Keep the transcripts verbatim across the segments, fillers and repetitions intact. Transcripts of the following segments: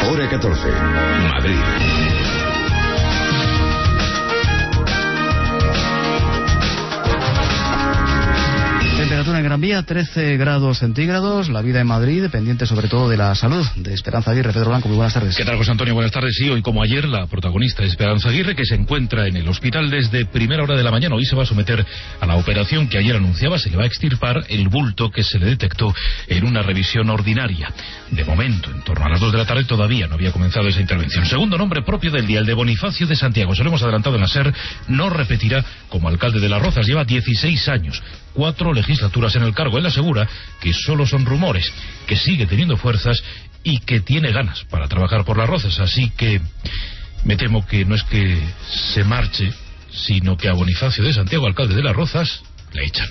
Hora catorce, Madrid. Temperatura en Gran Vía, trece grados centígrados. La vida en Madrid, dependiente sobre todo de la salud de Esperanza Aguirre. Pedro Blanco, muy buenas tardes. ¿Qué tal, José Antonio? Buenas tardes. Sí, hoy como ayer, la protagonista Esperanza Aguirre, que se encuentra en el hospital desde primera hora de la mañana. Hoy se va a someter a la operación que ayer anunciaba. Se le va a extirpar el bulto que se le detectó en una revisión ordinaria. De momento, en torno a las dos de la tarde, todavía no había comenzado esa intervención. Segundo nombre propio del día, el de Bonifacio de Santiago. Se lo hemos adelantado en la SER. No repetirá como alcalde de Las Rozas. Lleva dieciséis años. Cuatro legislaturas en el cargo. Él asegura que solo son rumores, que sigue teniendo fuerzas y que tiene ganas para trabajar por Las Rozas. Así que me temo que no es que se marche, sino que a Bonifacio de Santiago, alcalde de Las Rozas, le echan.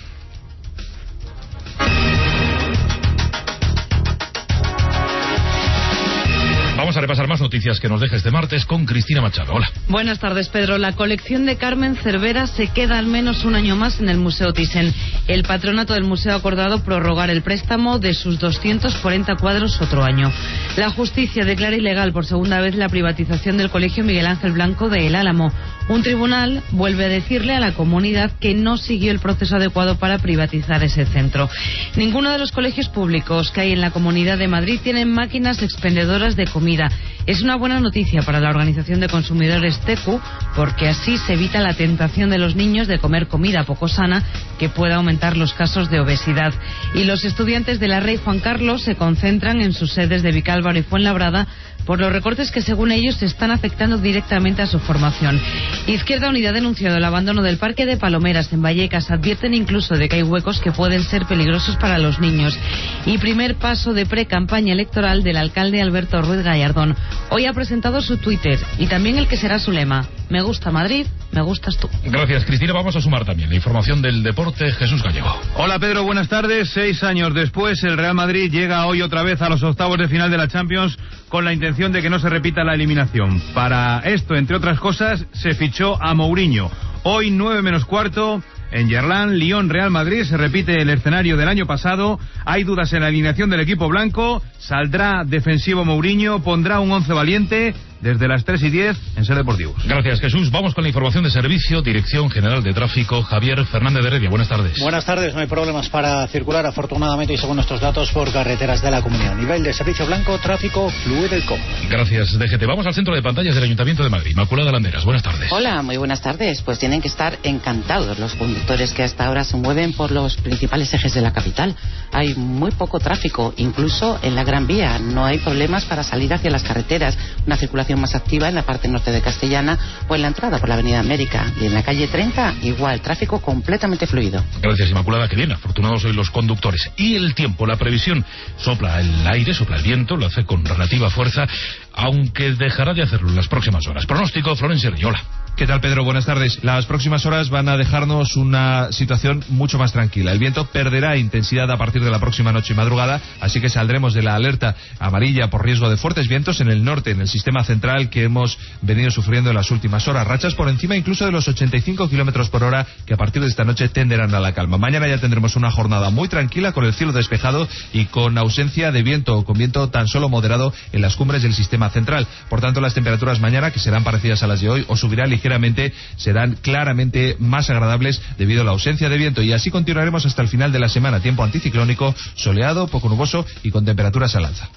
Vamos a repasar más noticias que nos deja este martes con Cristina Machado. Hola. Buenas tardes, Pedro. La colección de Carmen Cervera se queda al menos un año más en el Museo Thyssen. El patronato del museo ha acordado prorrogar el préstamo de sus doscientos cuarenta cuadros otro año. La justicia declara ilegal por segunda vez la privatización del Colegio Miguel Ángel Blanco de El Álamo. Un tribunal vuelve a decirle a la comunidad que no siguió el proceso adecuado para privatizar ese centro. Ninguno de los colegios públicos que hay en la Comunidad de Madrid tienen máquinas expendedoras de comida. Es una buena noticia para la Organización de Consumidores T E C U, porque así se evita la tentación de los niños de comer comida poco sana que pueda aumentar los casos de obesidad. Y los estudiantes de la Rey Juan Carlos se concentran en sus sedes de Vicálvaro y Fuenlabrada por los recortes que, según ellos, están afectando directamente a su formación. Izquierda Unida ha denunciado el abandono del Parque de Palomeras en Vallecas. Advierten incluso de que hay huecos que pueden ser peligrosos para los niños. Y primer paso de pre-campaña electoral del alcalde Alberto Ruiz Gallardón. Hoy ha presentado su Twitter y también el que será su lema: me gusta Madrid, me gustas tú. Gracias, Cristina. Vamos a sumar también la información del deporte. Jesús Gallego. Hola, Pedro, buenas tardes. Seis años después, el Real Madrid llega hoy otra vez a los octavos de final de la Champions con la intención de que no se repita la eliminación. Para esto, entre otras cosas, se fichó a Mourinho. Hoy, nueve menos cuarto, en Gerland, Lyon, Real Madrid. Se repite el escenario del año pasado. Hay dudas en la alineación del equipo blanco. Saldrá defensivo Mourinho, pondrá un once valiente desde las tres y diez en Ser Deportivos. Gracias, Jesús. Vamos con la información de servicio. Dirección General de Tráfico, Javier Fernández de Heredia. Buenas tardes. Buenas tardes. No hay problemas para circular, afortunadamente, y según nuestros datos, por carreteras de la comunidad. Nivel de servicio blanco, tráfico fluido y cómodo. Gracias, D G T. Vamos al centro de pantallas del Ayuntamiento de Madrid. Inmaculada Landeras, buenas tardes. Hola, muy buenas tardes. Pues tienen que estar encantados los conductores que hasta ahora se mueven por los principales ejes de la capital. Hay muy poco tráfico, incluso en la Gran Vía. No hay problemas para salir hacia las carreteras. Una circulación más activa en la parte norte de Castellana o en la entrada por la Avenida América. Y en la calle treinta, igual, tráfico completamente fluido. Gracias, Inmaculada, que bien. Afortunados hoy los conductores. Y el tiempo, la previsión. Sopla el aire, sopla el viento, lo hace con relativa fuerza, aunque dejará de hacerlo en las próximas horas. Pronóstico, Florencia Riola. ¿Qué tal, Pedro? Buenas tardes. Las próximas horas van a dejarnos una situación mucho más tranquila. El viento perderá intensidad a partir de la próxima noche y madrugada, así que saldremos de la alerta amarilla por riesgo de fuertes vientos en el norte, en el sistema central que hemos venido sufriendo en las últimas horas. Rachas por encima incluso de los ochenta y cinco kilómetros por hora, que a partir de esta noche tenderán a la calma. Mañana ya tendremos una jornada muy tranquila, con el cielo despejado y con ausencia de viento, o con viento tan solo moderado en las cumbres del sistema central. Por tanto, las temperaturas mañana, que serán parecidas a las de hoy, o subirán ligeramente, serán claramente más agradables debido a la ausencia de viento, y así continuaremos hasta el final de la semana. Tiempo anticiclónico, soleado, poco nuboso y con temperaturas al alza.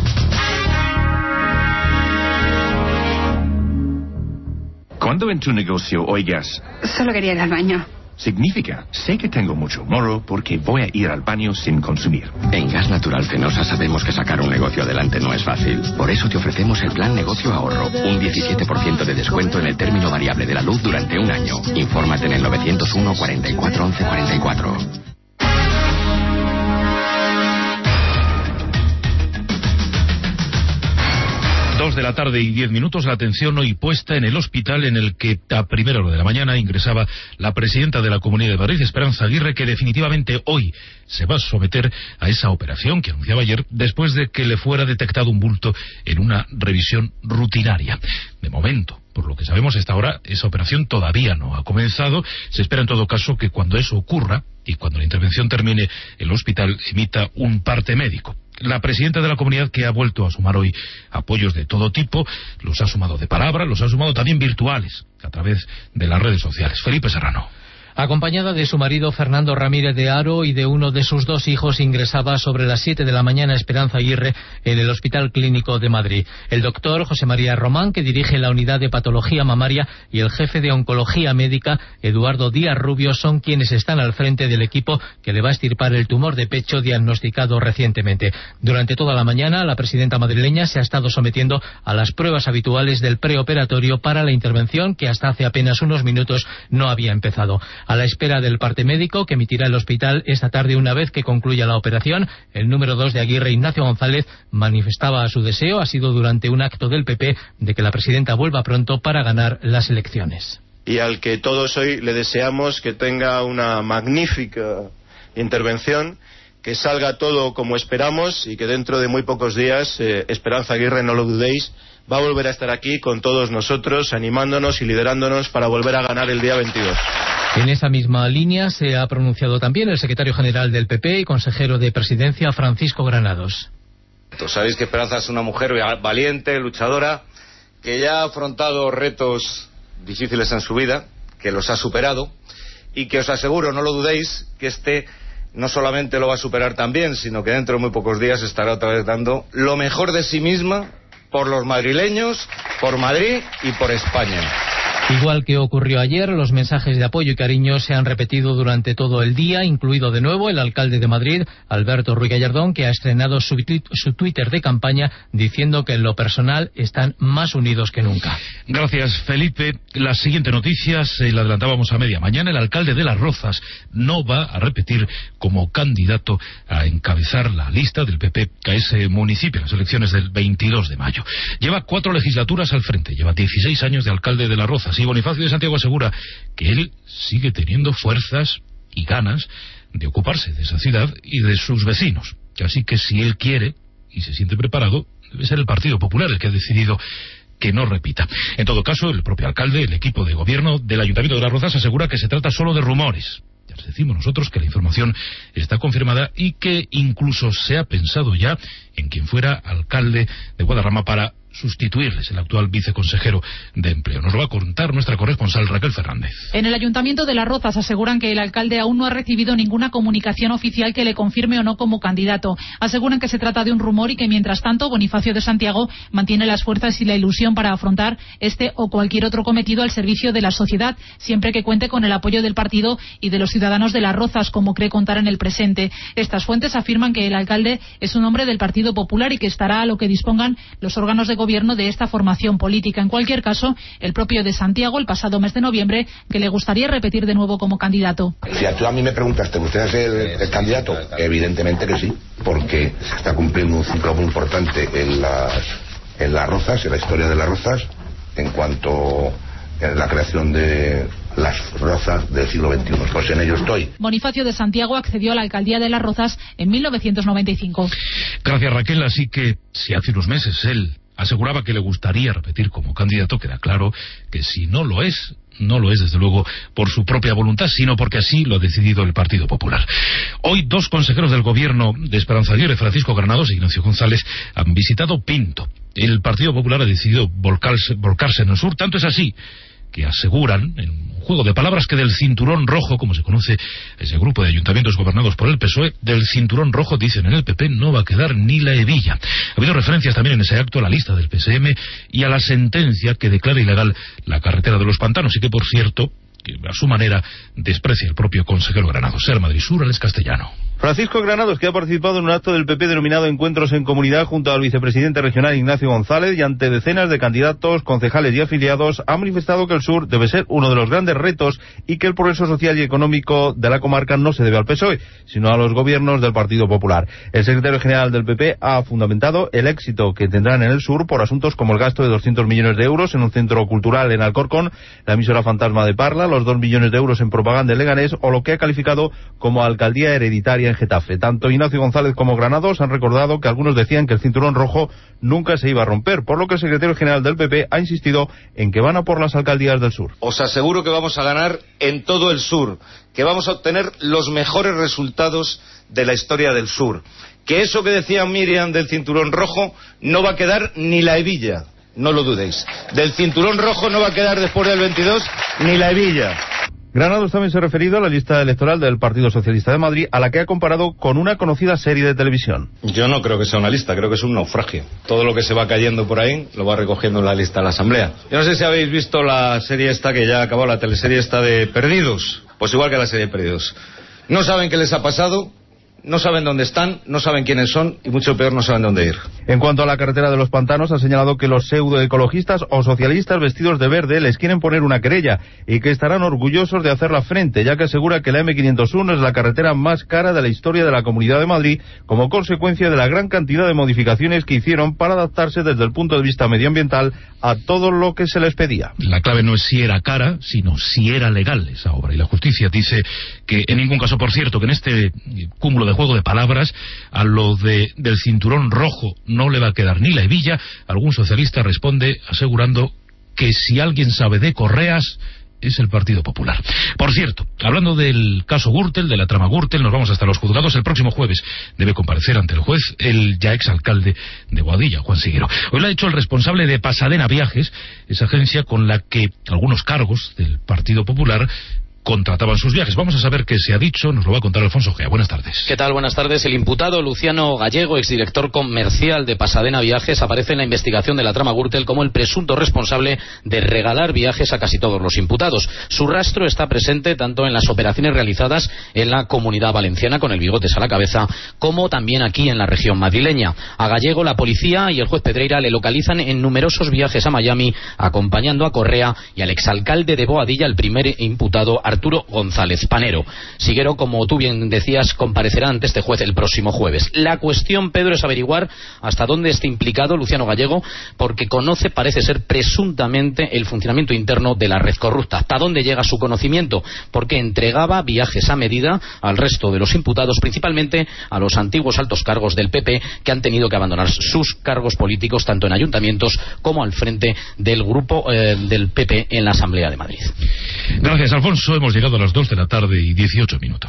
Cuando en tu negocio oigas solo quería ir al baño, significa, sé que tengo mucho morro porque voy a ir al baño sin consumir. En Gas Natural Fenosa sabemos que sacar un negocio adelante no es fácil. Por eso te ofrecemos el plan Negocio Ahorro. Un diecisiete por ciento de descuento en el término variable de la luz durante un año. Infórmate en el novecientos uno, cuarenta y cuatro, once, cuarenta y cuatro. Dos de la tarde y diez minutos, la atención hoy puesta en el hospital en el que a primera hora de la mañana ingresaba la presidenta de la Comunidad de Madrid, Esperanza Aguirre, que definitivamente hoy se va a someter a esa operación que anunciaba ayer, después de que le fuera detectado un bulto en una revisión rutinaria. De momento, por lo que sabemos hasta ahora, esa operación todavía no ha comenzado. Se espera en todo caso que cuando eso ocurra y cuando la intervención termine, el hospital emita un parte médico. La presidenta de la comunidad, que ha vuelto a sumar hoy apoyos de todo tipo, los ha sumado de palabra, los ha sumado también virtuales, a través de las redes sociales. Felipe Serrano. Acompañada de su marido Fernando Ramírez de Haro y de uno de sus dos hijos, ingresaba sobre las siete de la mañana Esperanza Aguirre en el Hospital Clínico de Madrid. El doctor José María Román, que dirige la unidad de patología mamaria, y el jefe de oncología médica, Eduardo Díaz Rubio, son quienes están al frente del equipo que le va a extirpar el tumor de pecho diagnosticado recientemente. Durante toda la mañana, la presidenta madrileña se ha estado sometiendo a las pruebas habituales del preoperatorio para la intervención, que hasta hace apenas unos minutos no había empezado. A la espera del parte médico que emitirá el hospital esta tarde una vez que concluya la operación, el número dos de Aguirre, Ignacio González, manifestaba su deseo, ha sido durante un acto del P P, de que la presidenta vuelva pronto para ganar las elecciones. Y al que todos hoy le deseamos que tenga una magnífica intervención, que salga todo como esperamos y que dentro de muy pocos días eh, Esperanza Aguirre, no lo dudéis, va a volver a estar aquí con todos nosotros, animándonos y liderándonos para volver a ganar el día veintidós. En esa misma línea se ha pronunciado también el secretario general del P P y consejero de Presidencia, Francisco Granados. Sabéis que Esperanza es una mujer valiente, luchadora, que ya ha afrontado retos difíciles en su vida, que los ha superado, y que os aseguro, no lo dudéis, que este no solamente lo va a superar también, sino que dentro de muy pocos días estará otra vez dando lo mejor de sí misma por los madrileños, por Madrid y por España. Igual que ocurrió ayer, los mensajes de apoyo y cariño se han repetido durante todo el día, incluido de nuevo el alcalde de Madrid, Alberto Ruiz Gallardón, que ha estrenado su, su Twitter de campaña diciendo que en lo personal están más unidos que nunca. Gracias, Felipe. La siguiente noticia se la adelantábamos a media mañana. El alcalde de Las Rozas no va a repetir como candidato a encabezar la lista del P P a ese municipio en las elecciones del veintidós de mayo. Lleva cuatro legislaturas al frente, lleva dieciséis años de alcalde de Las Rozas. Y Bonifacio de Santiago asegura que él sigue teniendo fuerzas y ganas de ocuparse de esa ciudad y de sus vecinos. Así que si él quiere y se siente preparado, debe ser el Partido Popular el que ha decidido que no repita. En todo caso, el propio alcalde, el equipo de gobierno del Ayuntamiento de Las Rozas asegura que se trata solo de rumores. Ya les decimos nosotros que la información está confirmada y que incluso se ha pensado ya en quien fuera alcalde de Guadarrama para sustituirles, el actual viceconsejero de Empleo. Nos lo va a contar nuestra corresponsal Raquel Fernández. En el Ayuntamiento de Las Rozas aseguran que el alcalde aún no ha recibido ninguna comunicación oficial que le confirme o no como candidato. Aseguran que se trata de un rumor y que mientras tanto Bonifacio de Santiago mantiene las fuerzas y la ilusión para afrontar este o cualquier otro cometido al servicio de la sociedad, siempre que cuente con el apoyo del partido y de los ciudadanos de Las Rozas, como cree contar en el presente. Estas fuentes afirman que el alcalde es un hombre del Partido Popular y que estará a lo que dispongan los órganos de gobierno de esta formación política. En cualquier caso, el propio de Santiago, el pasado mes de noviembre, que le gustaría repetir de nuevo como candidato. Si tú a mí me preguntas, ¿te gustaría ser el candidato? Evidentemente que sí, porque se está cumpliendo un ciclo muy importante en las, en las Rozas, en la historia de Las Rozas, en cuanto a la creación de Las Rozas del siglo veintiuno. Pues en ello estoy. Bonifacio de Santiago accedió a la alcaldía de Las Rozas en mil novecientos noventa y cinco. Gracias, Raquel. Así que si hace unos meses él aseguraba que le gustaría repetir como candidato, queda claro que si no lo es, no lo es desde luego por su propia voluntad, sino porque así lo ha decidido el Partido Popular. Hoy dos consejeros del gobierno de Esperanza Aguirre, Francisco Granados e Ignacio González, han visitado Pinto. El Partido Popular ha decidido volcarse, volcarse en el sur, tanto es así que aseguran, en un juego de palabras, que del cinturón rojo, como se conoce ese grupo de ayuntamientos gobernados por el P S O E, del cinturón rojo, dicen en el P P, no va a quedar ni la hebilla. Ha habido referencias también en ese acto a la lista del P S M y a la sentencia que declara ilegal la carretera de los pantanos y que, por cierto, que a su manera desprecia el propio consejero Granados. Ser Madrid Sur, Alex Castellano. Francisco Granados, que ha participado en un acto del P P denominado Encuentros en Comunidad junto al vicepresidente regional Ignacio González y ante decenas de candidatos, concejales y afiliados, ha manifestado que el sur debe ser uno de los grandes retos y que el progreso social y económico de la comarca no se debe al P S O E, sino a los gobiernos del Partido Popular. El secretario general del P P ha fundamentado el éxito que tendrán en el sur por asuntos como el gasto de doscientos millones de euros en un centro cultural en Alcorcón, la emisora fantasma de Parla, los dos millones de euros en propaganda en Leganés o lo que ha calificado como alcaldía hereditaria en Getafe. Tanto Ignacio González como Granados han recordado que algunos decían que el cinturón rojo nunca se iba a romper, por lo que el secretario general del P P ha insistido en que van a por las alcaldías del sur. Os aseguro que vamos a ganar en todo el sur, que vamos a obtener los mejores resultados de la historia del sur, que eso que decía Miriam del cinturón rojo no va a quedar ni la hebilla, no lo dudéis. Del cinturón rojo no va a quedar después del veintidós ni la hebilla. Granados también se ha referido a la lista electoral del Partido Socialista de Madrid, a la que ha comparado con una conocida serie de televisión. Yo no creo que sea una lista, creo que es un naufragio. Todo lo que se va cayendo por ahí lo va recogiendo en la lista de la Asamblea. Yo no sé si habéis visto la serie esta que ya ha acabado, la teleserie esta de Perdidos. Pues igual que la serie de Perdidos. No saben qué les ha pasado, no saben dónde están, no saben quiénes son y mucho peor no saben dónde ir. En cuanto a la carretera de los pantanos, ha señalado que los pseudoecologistas o socialistas vestidos de verde les quieren poner una querella y que estarán orgullosos de hacerla frente, ya que asegura que la eme quinientos uno es la carretera más cara de la historia de la Comunidad de Madrid como consecuencia de la gran cantidad de modificaciones que hicieron para adaptarse desde el punto de vista medioambiental a todo lo que se les pedía. La clave no es si era cara, sino si era legal esa obra. Y la justicia dice que en ningún caso, por cierto, que en este cúmulo de juego de palabras, a lo de del cinturón rojo no le va a quedar ni la hebilla, algún socialista responde asegurando que si alguien sabe de correas es el Partido Popular. Por cierto, hablando del caso Gürtel, de la trama Gürtel, nos vamos hasta los juzgados. El próximo jueves debe comparecer ante el juez el ya exalcalde de Boadilla, Juan Siguero. Hoy lo ha dicho el responsable de Pasadena Viajes, esa agencia con la que algunos cargos del Partido Popular contrataban sus viajes. Vamos a saber qué se ha dicho, nos lo va a contar Alfonso Gea. Buenas tardes. ¿Qué tal? Buenas tardes. El imputado Luciano Gallego, exdirector comercial de Pasadena Viajes, aparece en la investigación de la trama Gürtel como el presunto responsable de regalar viajes a casi todos los imputados. Su rastro está presente tanto en las operaciones realizadas en la Comunidad Valenciana, con el Bigotes a la cabeza, como también aquí en la región madrileña. A Gallego, la policía y el juez Pedreira le localizan en numerosos viajes a Miami, acompañando a Correa y al exalcalde de Boadilla, el primer imputado, Arturo González Panero. Siguero, como tú bien decías, comparecerá ante este juez el próximo jueves. La cuestión, Pedro, es averiguar hasta dónde está implicado Luciano Gallego, porque conoce, parece ser, presuntamente el funcionamiento interno de la red corrupta. ¿Hasta dónde llega su conocimiento? Porque entregaba viajes a medida al resto de los imputados, principalmente a los antiguos altos cargos del P P, que han tenido que abandonar sus cargos políticos tanto en ayuntamientos como al frente del grupo eh, del P P en la Asamblea de Madrid. Gracias, Alfonso. Hemos llegado a las dos de la tarde y dieciocho minutos.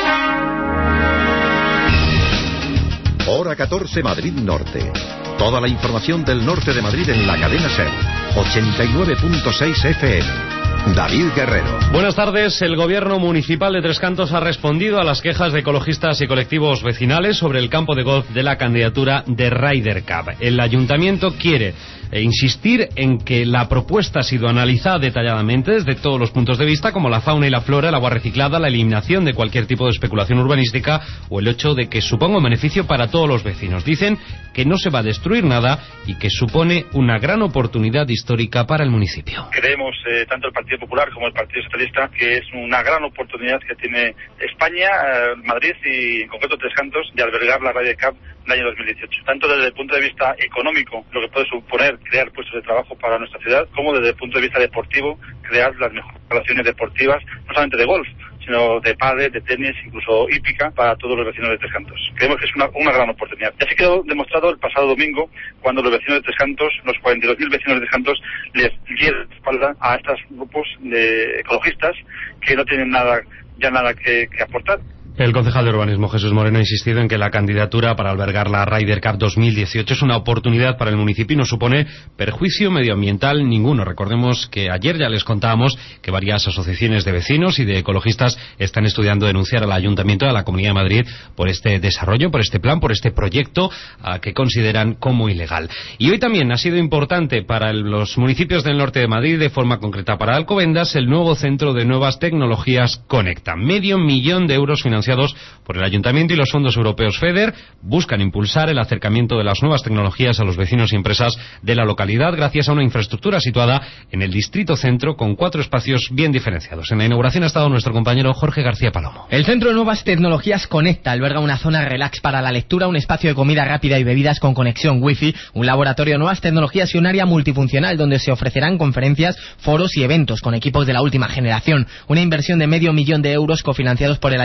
Hora catorce, Madrid Norte. Toda la información del norte de Madrid en la cadena SER. ochenta y nueve punto seis F M. David Guerrero. Buenas tardes. El gobierno municipal de Tres Cantos ha respondido a las quejas de ecologistas y colectivos vecinales sobre el campo de golf de la candidatura de Ryder Cup. El ayuntamiento quiere e insistir en que la propuesta ha sido analizada detalladamente desde todos los puntos de vista, como la fauna y la flora, el agua reciclada, la eliminación de cualquier tipo de especulación urbanística o el hecho de que suponga un beneficio para todos los vecinos. Dicen que no se va a destruir nada y que supone una gran oportunidad histórica para el municipio. Creemos, eh, tanto el Partido Popular como el Partido Socialista, que es una gran oportunidad que tiene España, eh, Madrid y en concreto Tres Cantos, de albergar la Ryder Cup del año dos mil dieciocho. Tanto desde el punto de vista económico, lo que puede suponer crear puestos de trabajo para nuestra ciudad, como desde el punto de vista deportivo, crear las mejores relaciones deportivas, no solamente de golf, sino de pádel, de tenis, incluso hípica, para todos los vecinos de Tres Cantos. Creemos que es una, una gran oportunidad. Ya se quedó demostrado el pasado domingo, cuando los vecinos de Tres Cantos, los cuarenta y dos mil vecinos de Tres Cantos, les dieron la espalda a estos grupos de ecologistas que no tienen nada, ya nada que, que aportar. El concejal de urbanismo Jesús Moreno ha insistido en que la candidatura para albergar la Ryder Cup dos mil dieciocho es una oportunidad para el municipio y no supone perjuicio medioambiental ninguno. Recordemos que ayer ya les contábamos que varias asociaciones de vecinos y de ecologistas están estudiando denunciar al Ayuntamiento de la Comunidad de Madrid por este desarrollo, por este plan, por este proyecto uh, que consideran como ilegal. Y hoy también ha sido importante para el, los municipios del norte de Madrid, de forma concreta para Alcobendas, el nuevo Centro de Nuevas Tecnologías Conecta. Medio millón de euros financiados por el Ayuntamiento y los fondos europeos FEDER buscan impulsar el acercamiento de las nuevas tecnologías a los vecinos y empresas de la localidad gracias a una infraestructura situada en el distrito centro con cuatro espacios bien diferenciados. En la inauguración ha estado nuestro compañero Jorge García Palomo. El Centro de Nuevas Tecnologías Conecta alberga una zona relax para la lectura, un espacio de comida rápida y bebidas con conexión wifi, un laboratorio de nuevas tecnologías y un área multifuncional donde se ofrecerán conferencias, foros y eventos con equipos de la última generación. Una inversión de medio millón de euros cofinanciados por el Ayuntamiento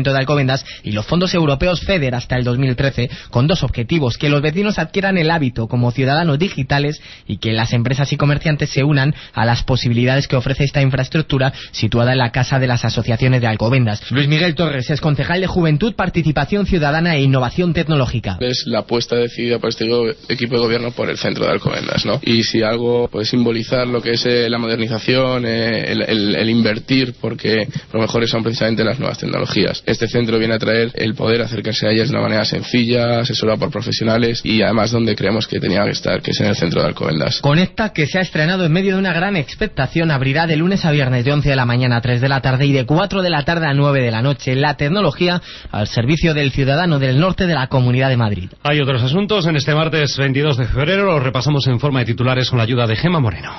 Ayuntamiento de Alcobendas y los fondos europeos FEDER hasta el dos mil trece, con dos objetivos: que los vecinos adquieran el hábito como ciudadanos digitales y que las empresas y comerciantes se unan a las posibilidades que ofrece esta infraestructura situada en la Casa de las Asociaciones de Alcobendas. Luis Miguel Torres es concejal de Juventud, Participación Ciudadana e Innovación Tecnológica. Es la apuesta decidida por este equipo de gobierno por el centro de Alcobendas, ¿no? Y si algo puede simbolizar lo que es eh, la modernización, eh, el, el, el invertir, porque lo mejores son precisamente las nuevas tecnologías. Este centro viene a traer el poder acercarse a ellas de una manera sencilla, asesorada por profesionales y además donde creemos que tenía que estar, que es en el centro de Alcobendas. Conecta, que se ha estrenado en medio de una gran expectación, abrirá de lunes a viernes de once de la mañana a tres de la tarde y de cuatro de la tarde a nueve de la noche. La tecnología al servicio del ciudadano del norte de la Comunidad de Madrid. Hay otros asuntos en este martes veintidós de febrero, los repasamos en forma de titulares con la ayuda de Gemma Moreno.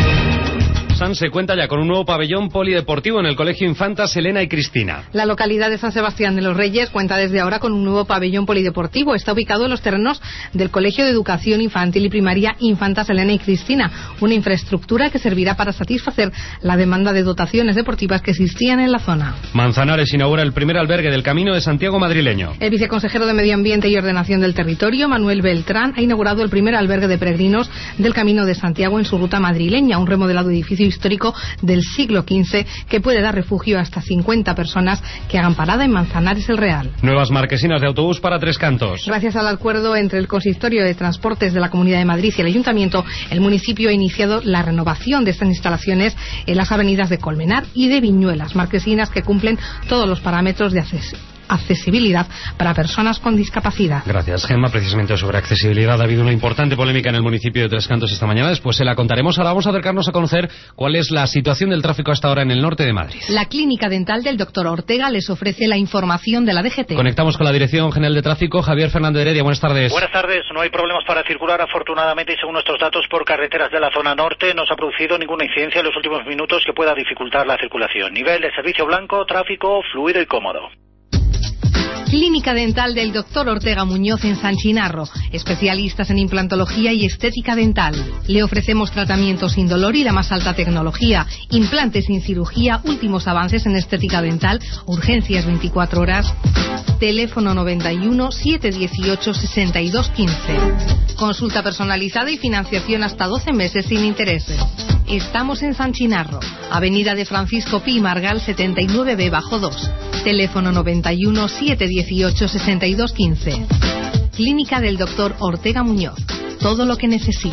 San se cuenta ya con un nuevo pabellón polideportivo en el Colegio Infantas Elena y Cristina. La localidad de San Sebastián de los Reyes cuenta desde ahora con un nuevo pabellón polideportivo. Está ubicado en los terrenos del Colegio de Educación Infantil y Primaria Infantas Elena y Cristina, una infraestructura que servirá para satisfacer la demanda de dotaciones deportivas que existían en la zona. Manzanares inaugura el primer albergue del Camino de Santiago madrileño. El viceconsejero de Medio Ambiente y Ordenación del Territorio, Manuel Beltrán, ha inaugurado el primer albergue de peregrinos del Camino de Santiago en su ruta madrileña, un remodelado edificio histórico del siglo quince que puede dar refugio a hasta cincuenta personas que hagan parada en Manzanares el Real. Nuevas marquesinas de autobús para Tres Cantos. Gracias al acuerdo entre el Consistorio de Transportes de la Comunidad de Madrid y el Ayuntamiento, el municipio ha iniciado la renovación de estas instalaciones en las avenidas de Colmenar y de Viñuelas, marquesinas que cumplen todos los parámetros de acceso. accesibilidad para personas con discapacidad. Gracias, Gemma. Precisamente sobre accesibilidad ha habido una importante polémica en el municipio de Tres Cantos esta mañana. Después se la contaremos. Ahora vamos a acercarnos a conocer cuál es la situación del tráfico hasta ahora en el norte de Madrid. La clínica dental del doctor Ortega les ofrece la información de la D G T. Conectamos con la Dirección General de Tráfico. Javier Fernández Heredia, buenas tardes. Buenas tardes. No hay problemas para circular, afortunadamente, y según nuestros datos, por carreteras de la zona norte no se ha producido ninguna incidencia en los últimos minutos que pueda dificultar la circulación. Nivel de servicio blanco, tráfico fluido y cómodo. Clínica dental del doctor Ortega Muñoz en San Chinarro, especialistas en implantología y estética dental. Le ofrecemos tratamientos sin dolor y la más alta tecnología, implantes sin cirugía, últimos avances en estética dental, urgencias veinticuatro horas. Teléfono noventa y uno, setecientos dieciocho, sesenta y dos quince. Consulta personalizada y financiación hasta doce meses sin intereses. Estamos en San Chinarro, Avenida de Francisco Pi Margal setenta y nueve B bajo dos. Teléfono noventa y uno, setecientos dieciocho, sesenta y dos quince. Clínica del doctor Ortega Muñoz. Todo lo que necesita.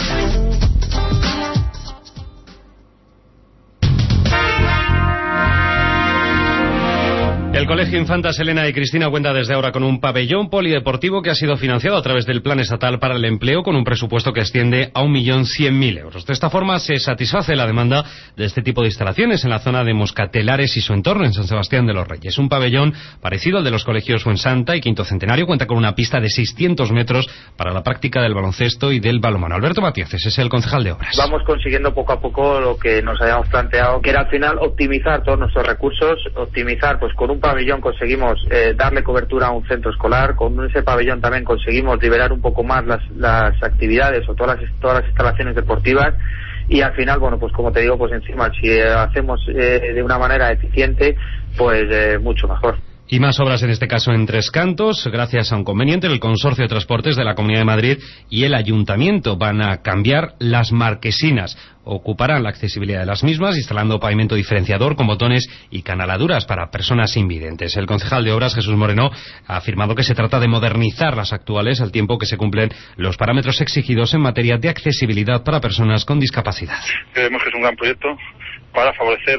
El Colegio Infantas Elena y Cristina cuenta desde ahora con un pabellón polideportivo que ha sido financiado a través del Plan Estatal para el Empleo con un presupuesto que asciende a un millón cien mil euros. De esta forma se satisface la demanda de este tipo de instalaciones en la zona de Moscatelares y su entorno en San Sebastián de los Reyes. Un pabellón parecido al de los colegios Fuensanta y Quinto Centenario cuenta con una pista de seiscientos metros para la práctica del baloncesto y del balonmano. Alberto Matiaces es el concejal de Obras. Vamos consiguiendo poco a poco lo que nos habíamos planteado, que era al final optimizar todos nuestros recursos, optimizar pues con un pabellón conseguimos eh, darle cobertura a un centro escolar, con ese pabellón también conseguimos liberar un poco más las, las actividades o todas las, todas las instalaciones deportivas y al final, bueno, pues como te digo, pues encima si eh, hacemos eh, de una manera eficiente, pues eh, mucho mejor. Y más obras, en este caso en Tres Cantos, gracias a un conveniente del Consorcio de Transportes de la Comunidad de Madrid y el Ayuntamiento. Van a cambiar las marquesinas. Ocuparán la accesibilidad de las mismas, instalando pavimento diferenciador con botones y canaladuras para personas invidentes. El concejal de Obras, Jesús Moreno, ha afirmado que se trata de modernizar las actuales al tiempo que se cumplen los parámetros exigidos en materia de accesibilidad para personas con discapacidad. Creemos que es un gran proyecto para favorecer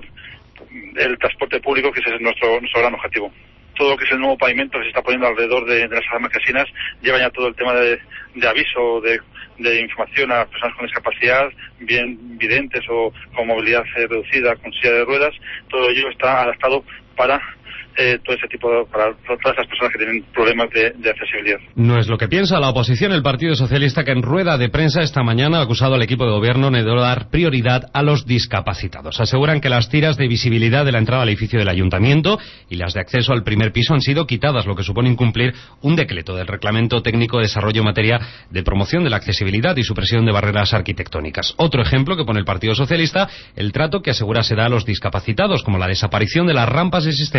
el transporte público, que ese es nuestro, nuestro gran objetivo. Todo lo que es el nuevo pavimento que se está poniendo alrededor de, de las marquesinas lleva ya todo el tema de, de aviso, de, de información a personas con discapacidad, bien videntes o con movilidad eh, reducida, con silla de ruedas. Todo ello está adaptado para eh, todo ese tipo de, para todas esas personas que tienen problemas de, de accesibilidad. No es lo que piensa la oposición. El Partido Socialista, que en rueda de prensa esta mañana ha acusado al equipo de gobierno de dar prioridad a los discapacitados. Aseguran que las tiras de visibilidad de la entrada al edificio del Ayuntamiento y las de acceso al primer piso han sido quitadas, lo que supone incumplir un decreto del Reglamento Técnico de Desarrollo en materia de promoción de la accesibilidad y supresión de barreras arquitectónicas. Otro ejemplo que pone el Partido Socialista, el trato que asegura se da a los discapacitados, como la desaparición de las rampas existentes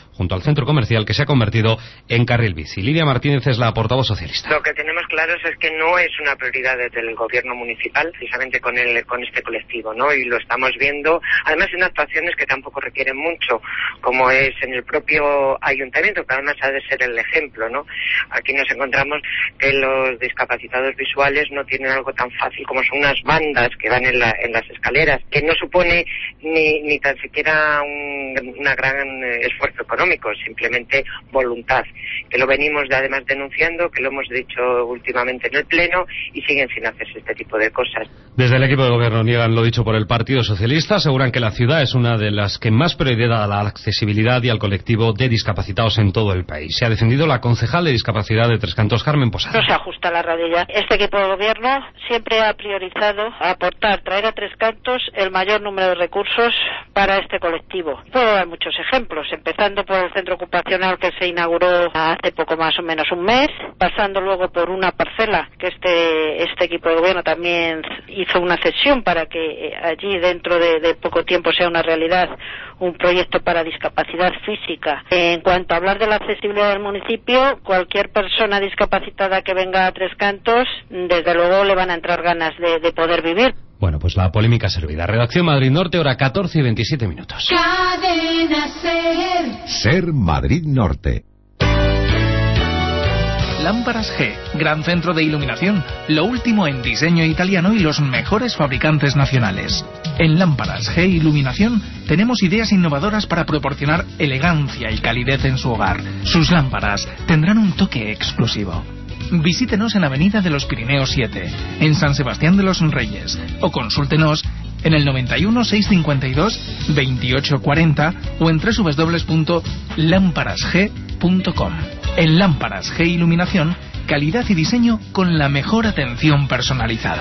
junto al centro comercial que se ha convertido en carril bici. Lidia Martínez es la portavoz socialista. Lo que tenemos claros es que no es una prioridad desde el gobierno municipal, precisamente con el, con este colectivo, ¿no? Y lo estamos viendo, además en actuaciones que tampoco requieren mucho, como es en el propio ayuntamiento, que además ha de ser el ejemplo, ¿no? Aquí nos encontramos que los discapacitados visuales no tienen algo tan fácil como son unas bandas que van en, la, en las escaleras, que no supone ni, ni tan siquiera un una gran esfuerzo económico, simplemente voluntad, que lo venimos de, además denunciando, que lo hemos dicho últimamente en el Pleno y siguen sin hacerse este tipo de cosas. Desde el equipo de gobierno niegan lo dicho por el Partido Socialista, aseguran que la ciudad es una de las que más prioridad da a la accesibilidad y al colectivo de discapacitados en todo el país. Se ha defendido la concejal de discapacidad de Tres Cantos, Carmen Posada. No se ajusta la realidad. Este equipo de gobierno siempre ha priorizado aportar, traer a Tres Cantos el mayor número de recursos para este colectivo. Puedo dar muchos ejemplos, empezando por el centro ocupacional que se inauguró hace poco más o menos un mes, pasando luego por una parcela que este este equipo de gobierno también hizo una cesión para que allí dentro de, de poco tiempo sea una realidad un proyecto para discapacidad física. En cuanto a hablar de la accesibilidad del municipio, cualquier persona discapacitada que venga a Tres Cantos, desde luego le van a entrar ganas de, de poder vivir. Bueno, pues la polémica servida. Redacción Madrid Norte, hora catorce y veintisiete minutos. Cadena Ser. Ser Madrid Norte. Lámparas G, gran centro de iluminación, lo último en diseño italiano y los mejores fabricantes nacionales. En Lámparas G Iluminación tenemos ideas innovadoras para proporcionar elegancia y calidez en su hogar. Sus lámparas tendrán un toque exclusivo. Visítenos en Avenida de los Pirineos siete, en San Sebastián de los Reyes, o consúltenos en el noventa y uno, seiscientos cincuenta y dos, veintiocho cuarenta o en doble u doble u doble u punto lámparas g punto com. En Lámparas G Iluminación, calidad y diseño con la mejor atención personalizada.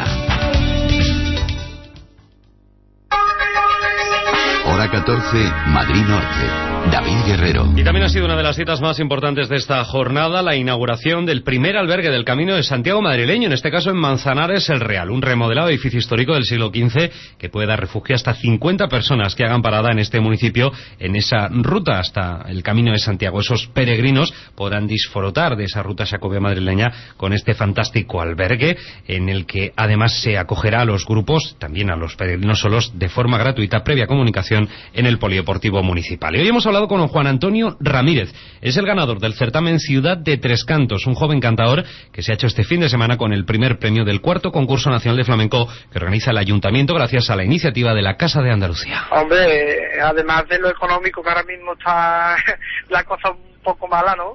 Hora catorce, Madrid Norte. David Guerrero. Y también ha sido una de las citas más importantes de esta jornada la inauguración del primer albergue del Camino de Santiago madrileño, en este caso en Manzanares el Real, un remodelado edificio histórico del siglo quince que puede dar refugio a hasta cincuenta personas que hagan parada en este municipio en esa ruta hasta el Camino de Santiago. Esos peregrinos podrán disfrutar de esa ruta xacobea madrileña con este fantástico albergue en el que además se acogerá a los grupos, también a los peregrinos solos, de forma gratuita previa comunicación en el Polideportivo Municipal. Y hoy hemos hablado con Juan Antonio Ramírez. Es el ganador del certamen Ciudad de Tres Cantos, un joven cantador que se ha hecho este fin de semana con el primer premio del cuarto concurso nacional de flamenco que organiza el Ayuntamiento gracias a la iniciativa de la Casa de Andalucía. Hombre, además de lo económico que ahora mismo está la cosa un poco mala, ¿no?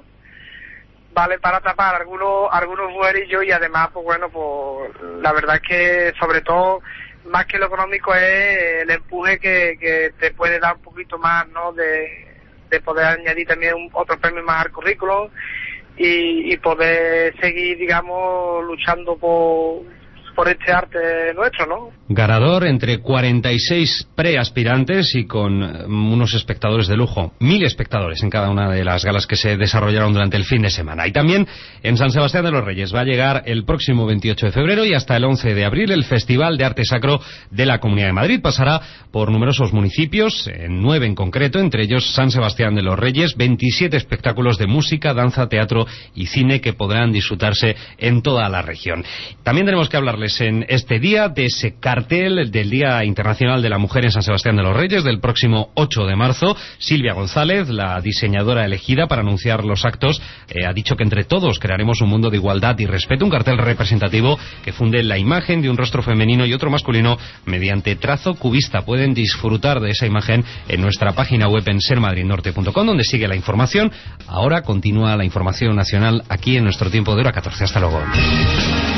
Vale para tapar algunos algunos buerillos y además, pues bueno, pues la verdad es que sobre todo más que lo económico es el empuje que, que te puede dar un poquito más, ¿no? De, de poder añadir también un, otros premios más al currículo y, y poder seguir, digamos, luchando por, por este arte nuestro, ¿no? Ganador entre cuarenta y seis preaspirantes y con unos espectadores de lujo, mil espectadores en cada una de las galas que se desarrollaron durante el fin de semana. Y también en San Sebastián de los Reyes va a llegar el próximo veintiocho de febrero y hasta el once de abril el Festival de Arte Sacro de la Comunidad de Madrid. Pasará por numerosos municipios, en nueve en concreto, entre ellos San Sebastián de los Reyes, veintisiete espectáculos de música, danza, teatro y cine que podrán disfrutarse en toda la región. También tenemos que hablarles en este día de ese cartel del Día Internacional de la Mujer en San Sebastián de los Reyes del próximo ocho de marzo. Silvia González, la diseñadora elegida para anunciar los actos, eh, ha dicho que entre todos crearemos un mundo de igualdad y respeto, un cartel representativo que funde la imagen de un rostro femenino y otro masculino mediante trazo cubista. Pueden disfrutar de esa imagen en nuestra página web en ser madrid norte punto com, donde sigue la información. Ahora continúa la información nacional aquí en nuestro tiempo de hora catorce. Hasta luego.